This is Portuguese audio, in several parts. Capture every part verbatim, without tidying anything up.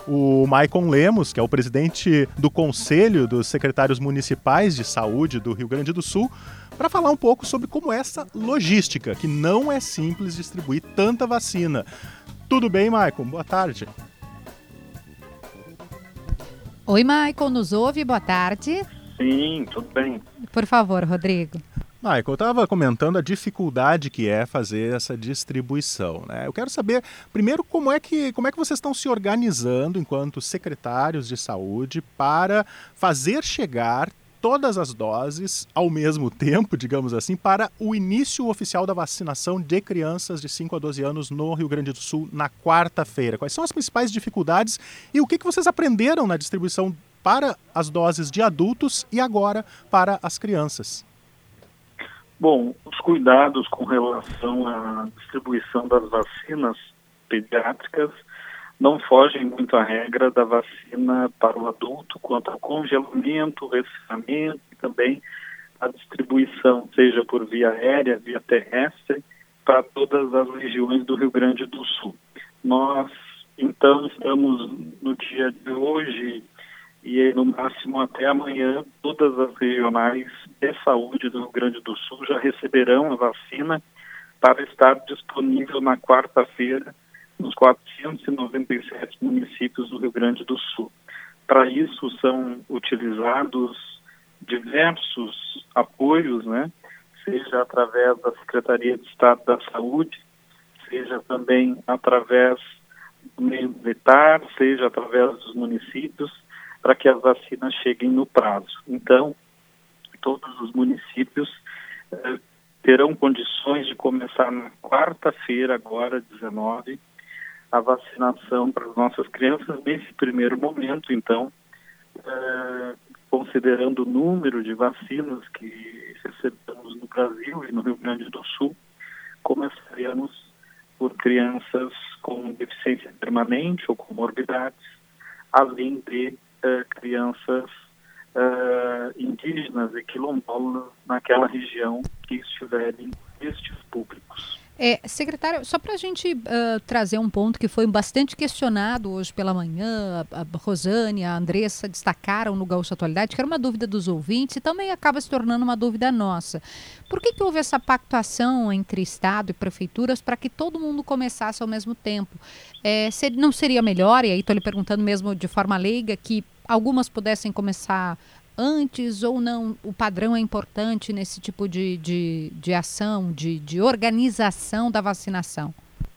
o Maicon Lemos, que é o presidente do Conselho dos Secretários Municipais de Saúde do Rio Grande do Sul, para falar um pouco sobre como essa logística, que não é simples distribuir tanta vacina. Tudo bem, Maicon? Boa tarde. Oi, Maicon, nos ouve? Boa tarde. Sim, tudo bem. Por favor, Rodrigo. Maicon, eu estava comentando a dificuldade que é fazer essa distribuição, né? Eu quero saber, primeiro, como é que, como é que vocês estão se organizando enquanto secretários de saúde para fazer chegar todas as doses ao mesmo tempo, digamos assim, para o início oficial da vacinação de crianças de cinco a doze anos no Rio Grande do Sul na quarta-feira. Quais são as principais dificuldades e o que, que vocês aprenderam na distribuição para as doses de adultos e agora para as crianças? Bom, os cuidados com relação à distribuição das vacinas pediátricas não fogem muito à regra da vacina para o adulto, quanto ao congelamento, resfriamento e também a distribuição, seja por via aérea, via terrestre, para todas as regiões do Rio Grande do Sul. Nós, então, estamos no dia de hoje e no máximo até amanhã, todas as regionais de saúde do Rio Grande do Sul já receberão a vacina para estar disponível na quarta-feira nos quatrocentos e noventa e sete municípios do Rio Grande do Sul. Para isso são utilizados diversos apoios, né? Seja através da Secretaria de Estado da Saúde, seja também através do meio militar, seja através dos municípios, para que as vacinas cheguem no prazo. Então, todos os municípios eh, terão condições de começar na quarta-feira, agora, dezenove, a vacinação para as nossas crianças nesse primeiro momento. Então, eh, considerando o número de vacinas que recebemos no Brasil e no Rio Grande do Sul, começaremos por crianças com deficiência permanente ou comorbidades, além de Uh, crianças uh, indígenas e quilombolas naquela região que estiverem estes públicos. É, secretário, só para a gente uh, trazer um ponto que foi bastante questionado hoje pela manhã, a, a Rosane, a Andressa destacaram no Gaúcho Atualidade, que era uma dúvida dos ouvintes e também acaba se tornando uma dúvida nossa. Por que que houve essa pactuação entre Estado e prefeituras para que todo mundo começasse ao mesmo tempo? É, ser, não seria melhor, e aí estou lhe perguntando mesmo de forma leiga, que algumas pudessem começar antes ou não? O padrão é importante nesse tipo de, de, de ação, de, de organização da vacinação?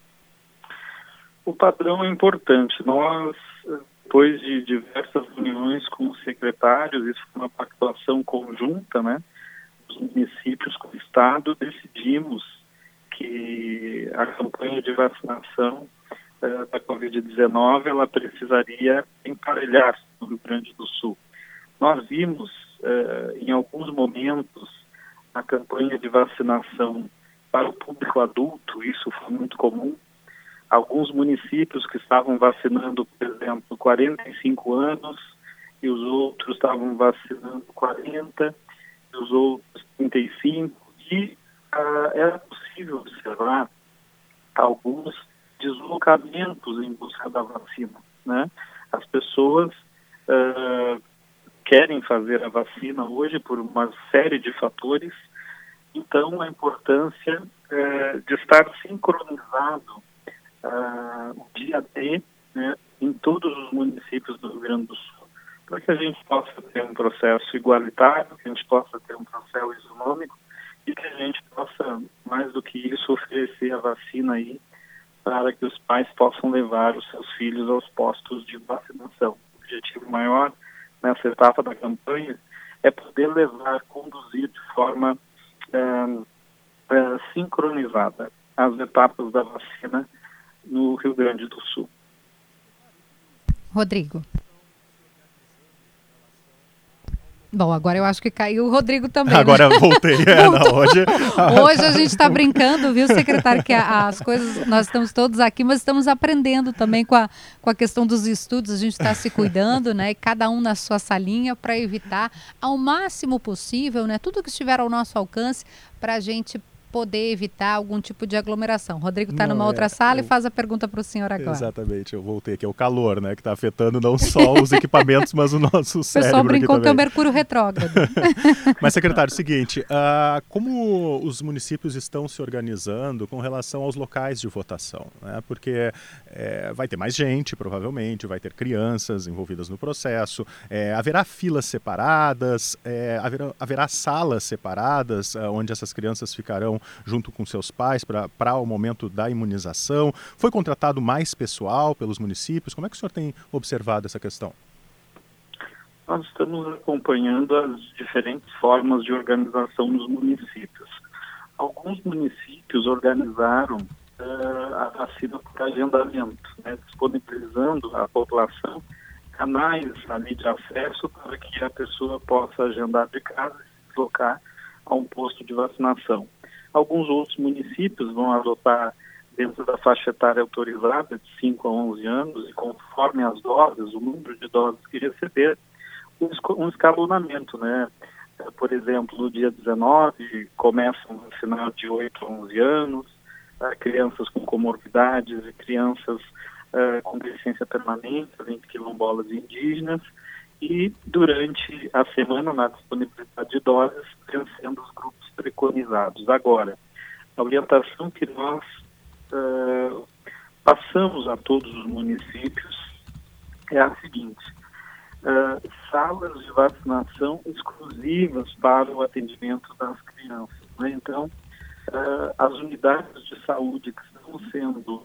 O padrão é importante. Nós, depois de diversas reuniões com os secretários, isso foi uma pactuação conjunta, né? Os municípios com o Estado, decidimos que a campanha de vacinação uh, da covid dezenove, ela precisaria emparelhar no Rio Grande do Sul. Nós vimos, uh, em alguns momentos, a campanha de vacinação para o público adulto, isso foi muito comum. Alguns municípios que estavam vacinando, por exemplo, quarenta e cinco anos, e os outros estavam vacinando quarenta, e os outros trinta e cinco, e uh, era possível observar alguns deslocamentos em busca da vacina, né? As pessoas uh, querem fazer a vacina hoje por uma série de fatores, então a importância uh, de estar sincronizado uh, o dia D, né, em todos os municípios do Rio Grande do Sul, para que a gente possa ter um processo igualitário, que a gente possa ter um processo isonômico e que a gente possa, mais do que isso, oferecer a vacina aí para que os pais possam levar os seus filhos aos postos de vacinação. O objetivo maior nessa etapa da campanha é poder levar, conduzir de forma uh, uh, sincronizada as etapas da vacina no Rio Grande do Sul. Rodrigo. Bom, agora eu acho que caiu o Rodrigo também. Agora né? voltei. É, não, hoje... hoje a gente está brincando, viu, secretário, que a, as coisas, nós estamos todos aqui, mas estamos aprendendo também com a, com a questão dos estudos, a gente está se cuidando, né, e cada um na sua salinha para evitar ao máximo possível, né, tudo que estiver ao nosso alcance para a gente poder evitar algum tipo de aglomeração. O Rodrigo está numa é, outra sala eu... e faz a pergunta para o senhor agora. Exatamente, eu voltei aqui. É o calor, né, que está afetando não só os equipamentos, mas o nosso cérebro. O pessoal brincou aqui que é o também. Mercúrio retrógrado. Mas, secretário, seguinte, uh, como os municípios estão se organizando com relação aos locais de votação, né? Porque é, vai ter mais gente, provavelmente, vai ter crianças envolvidas no processo, é, haverá filas separadas, é, haverá, haverá salas separadas, uh, onde essas crianças ficarão junto com seus pais para o momento da imunização. Foi contratado mais pessoal pelos municípios? Como é que o senhor tem observado essa questão? Nós estamos acompanhando as diferentes formas de organização nos municípios. Alguns municípios organizaram uh, a vacina por agendamento, né, disponibilizando à população canais ali de acesso para que a pessoa possa agendar de casa e se deslocar a um posto de vacinação. Alguns outros municípios vão adotar, dentro da faixa etária autorizada, de cinco a onze anos, e conforme as doses, o número de doses que receber, um escalonamento, né? Por exemplo, no dia dezenove, começam a vacinar de oito a onze anos, crianças com comorbidades e crianças uh, com deficiência permanente, além de quilombolas e indígenas, e durante a semana, na disponibilidade de doses, vencendo os grupos preconizados. Agora, a orientação que nós uh, passamos a todos os municípios é a seguinte: uh, salas de vacinação exclusivas para o atendimento das crianças, né? Então, uh, as unidades de saúde que estão sendo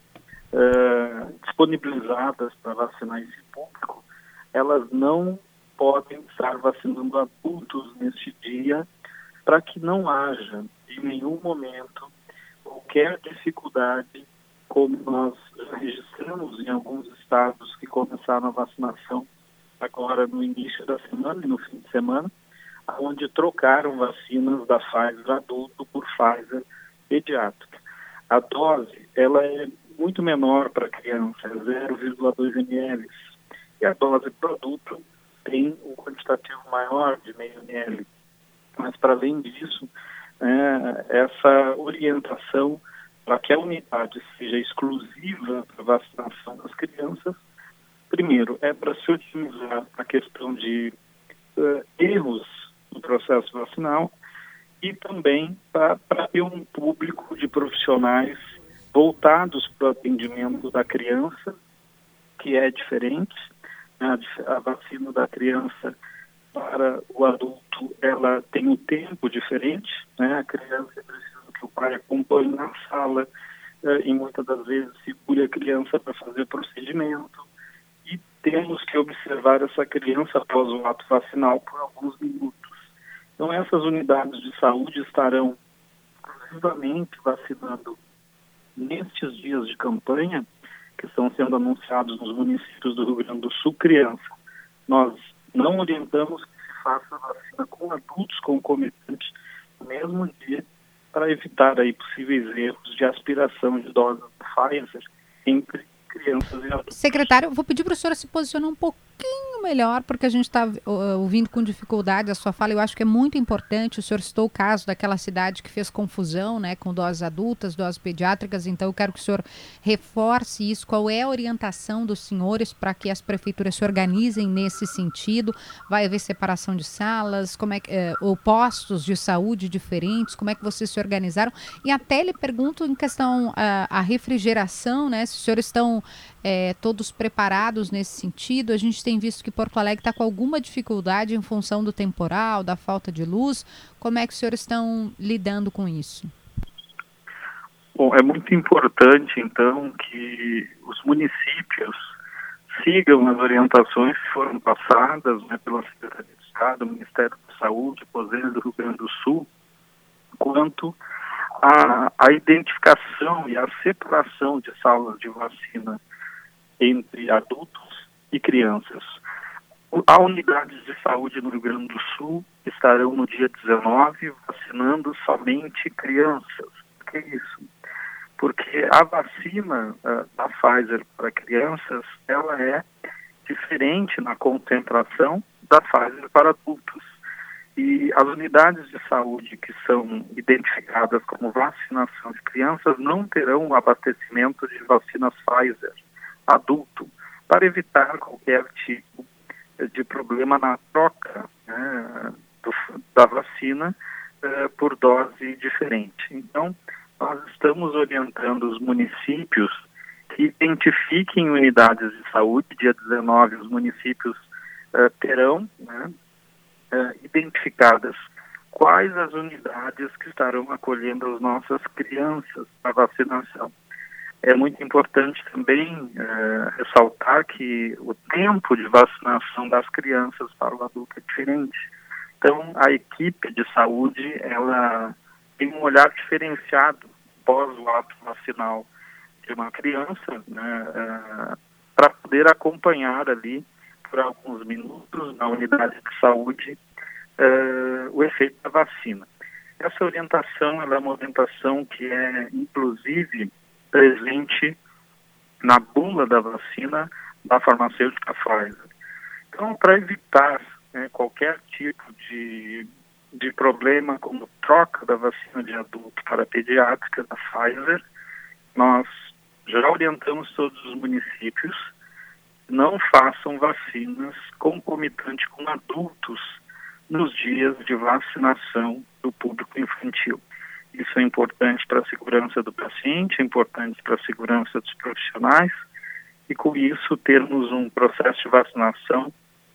uh, disponibilizadas para vacinar esse público, elas não podem estar vacinando adultos neste dia, para que não haja, em nenhum momento, qualquer dificuldade, como nós já registramos em alguns estados que começaram a vacinação agora no início da semana e no fim de semana, onde trocaram vacinas da Pfizer adulto por Pfizer pediátrica. A dose, ela é muito menor para criança, é zero vírgula dois mililitros, e a dose produto tem um quantitativo maior de meio mililitro. Mas, para além disso, é, essa orientação para que a unidade seja exclusiva para vacinação das crianças, primeiro, é para se otimizar a questão de uh, erros no processo vacinal e também para ter um público de profissionais voltados para o atendimento da criança, que é diferente. A, a vacina da criança para o adulto, ela tem um tempo diferente, né? A criança precisa que o pai acompanhe na sala eh, e muitas das vezes segure a criança para fazer procedimento, e temos que observar essa criança após o ato vacinal por alguns minutos. Então, essas unidades de saúde estarão exclusivamente vacinando nestes dias de campanha, que estão sendo anunciados nos municípios do Rio Grande do Sul, criança. Nós não orientamos que se faça vacina com adultos concomitantes no mesmo dia, para evitar aí possíveis erros de aspiração de doses de Pfizer entre crianças e adultos. Secretário, vou pedir para o senhor se posicionar um pouquinho melhor, porque a gente está uh, ouvindo com dificuldade a sua fala. Eu acho que é muito importante. O senhor citou o caso daquela cidade que fez confusão, né, com doses adultas, doses pediátricas. Então, eu quero que o senhor reforce isso. Qual é a orientação dos senhores para que as prefeituras se organizem nesse sentido? Vai haver separação de salas, como é que, uh, ou postos de saúde diferentes? Como é que vocês se organizaram? E até lhe pergunto em questão uh, a refrigeração, né, se os senhores estão É, todos preparados nesse sentido. A gente tem visto que Porto Alegre está com alguma dificuldade em função do temporal, da falta de luz. Como é que os senhores estão lidando com isso? Bom, é muito importante, então, que os municípios sigam as orientações que foram passadas, né, pela Secretaria de Estado, Ministério da Saúde, Poder do Rio Grande do Sul, quanto à, à identificação e à separação de salas de vacina entre adultos e crianças. As unidades de saúde no Rio Grande do Sul estarão no dia dezenove vacinando somente crianças. Por que isso? Porque a vacina uh, da Pfizer para crianças, ela é diferente na concentração da Pfizer para adultos. E as unidades de saúde que são identificadas como vacinação de crianças não terão o abastecimento de vacinas Pfizer adulto, para evitar qualquer tipo de problema na troca, né, do, da vacina uh, por dose diferente. Então, nós estamos orientando os municípios que identifiquem unidades de saúde. Dia dezenove, os municípios uh, terão, né, uh, identificadas quais as unidades que estarão acolhendo as nossas crianças para vacinação. É muito importante também uh, ressaltar que o tempo de vacinação das crianças para o adulto é diferente. Então, a equipe de saúde, ela tem um olhar diferenciado pós o ato vacinal de uma criança, né, uh, para poder acompanhar ali por alguns minutos na unidade de saúde uh, o efeito da vacina. Essa orientação, ela é uma orientação que é, inclusive, presente na bula da vacina da farmacêutica Pfizer. Então, para evitar, né, qualquer tipo de, de problema como troca da vacina de adulto para pediátrica da Pfizer, nós já orientamos todos os municípios, não façam vacinas concomitantes com adultos nos dias de vacinação do público infantil. Isso é importante para a segurança do paciente, é importante para a segurança dos profissionais, e com isso termos um processo de vacinação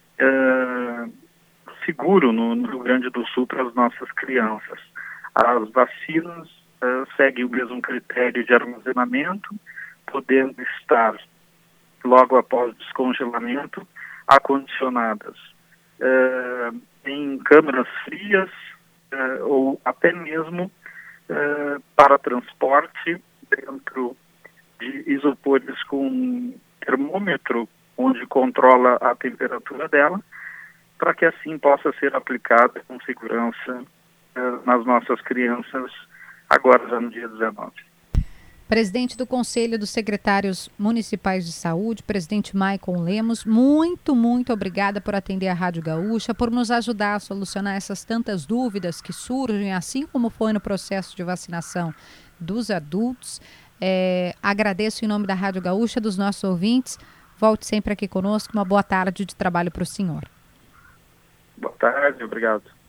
uh, seguro no, no Rio Grande do Sul para as nossas crianças. As vacinas uh, seguem o mesmo critério de armazenamento, podendo estar logo após o descongelamento, acondicionadas uh, em câmaras frias uh, ou até mesmo Uh, para transporte dentro de isopores com termômetro, onde controla a temperatura dela, para que assim possa ser aplicada com segurança uh, nas nossas crianças, agora já no dia dezenove. Presidente do Conselho dos Secretários Municipais de Saúde, presidente Maicon Lemos, muito, muito obrigada por atender a Rádio Gaúcha, por nos ajudar a solucionar essas tantas dúvidas que surgem, assim como foi no processo de vacinação dos adultos. É, agradeço em nome da Rádio Gaúcha, dos nossos ouvintes. Volte sempre aqui conosco. Uma boa tarde de trabalho para o senhor. Boa tarde, obrigado.